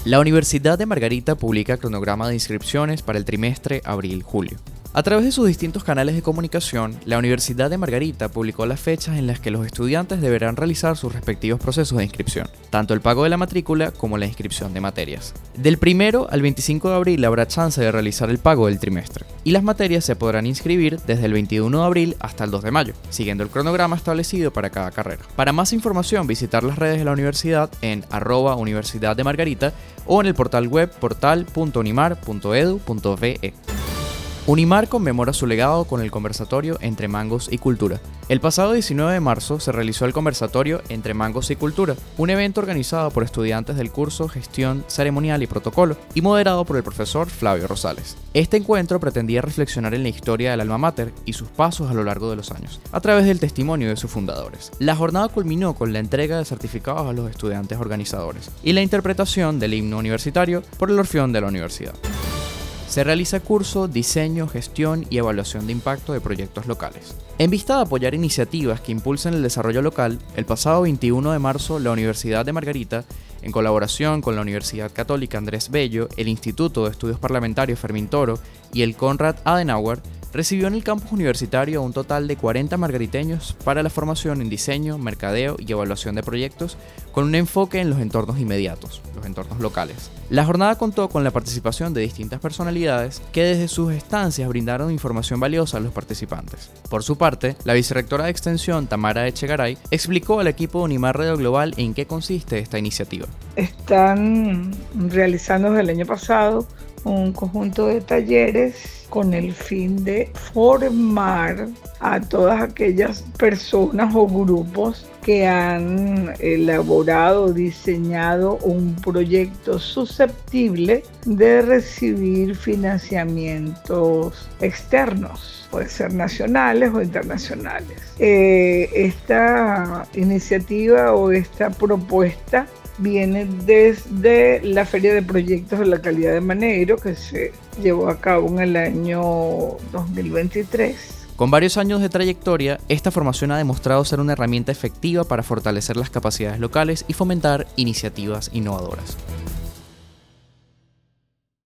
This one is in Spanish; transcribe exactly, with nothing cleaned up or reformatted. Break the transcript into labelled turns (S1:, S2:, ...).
S1: La Universidad de Margarita publica cronograma de inscripciones para el trimestre abril-julio. A través de sus distintos canales de comunicación, la Universidad de Margarita publicó las fechas en las que los estudiantes deberán realizar sus respectivos procesos de inscripción, tanto el pago de la matrícula como la inscripción de materias. Del primero al veinticinco de abril habrá chance de realizar el pago del trimestre, y las materias se podrán inscribir desde el veintiuno de abril hasta el dos de mayo, siguiendo el cronograma establecido para cada carrera. Para más información, visitar las redes de la universidad en arroba Universidad de Margarita o en el portal web portal punto unimar punto edu punto be. Unimar conmemora su legado con el conversatorio Entre Mangos y Cultura. El pasado diecinueve de marzo se realizó el conversatorio Entre Mangos y Cultura, un evento organizado por estudiantes del curso Gestión Ceremonial y Protocolo y moderado por el profesor Flavio Rosales. Este encuentro pretendía reflexionar en la historia del alma mater y sus pasos a lo largo de los años, a través del testimonio de sus fundadores. La jornada culminó con la entrega de certificados a los estudiantes organizadores y la interpretación del himno universitario por el Orfeón de la universidad. Se realiza curso, diseño, gestión y evaluación de impacto de proyectos locales. En vista de apoyar iniciativas que impulsen el desarrollo local, el pasado veintiuno de marzo la Universidad de Margarita, en colaboración con la Universidad Católica Andrés Bello, el Instituto de Estudios Parlamentarios Fermín Toro y el Konrad Adenauer, recibió en el campus universitario a un total de cuarenta margariteños para la formación en diseño, mercadeo y evaluación de proyectos con un enfoque en los entornos inmediatos, los entornos locales. La jornada contó con la participación de distintas personalidades que desde sus estancias brindaron información valiosa a los participantes. Por su parte, la vicerrectora de Extensión, Tamara Echegaray, explicó al equipo de Unimar Radio Global en qué consiste esta iniciativa.
S2: Están realizando desde el año pasado un conjunto de talleres con el fin de formar a todas aquellas personas o grupos que han elaborado o diseñado un proyecto susceptible de recibir financiamientos externos, pueden ser nacionales o internacionales. Eh, esta iniciativa o esta propuesta viene desde la Feria de Proyectos de la Calidad de Maneiro, que se llevó a cabo en el año dos mil veintitrés.
S1: Con varios años de trayectoria, esta formación ha demostrado ser una herramienta efectiva para fortalecer las capacidades locales y fomentar iniciativas innovadoras.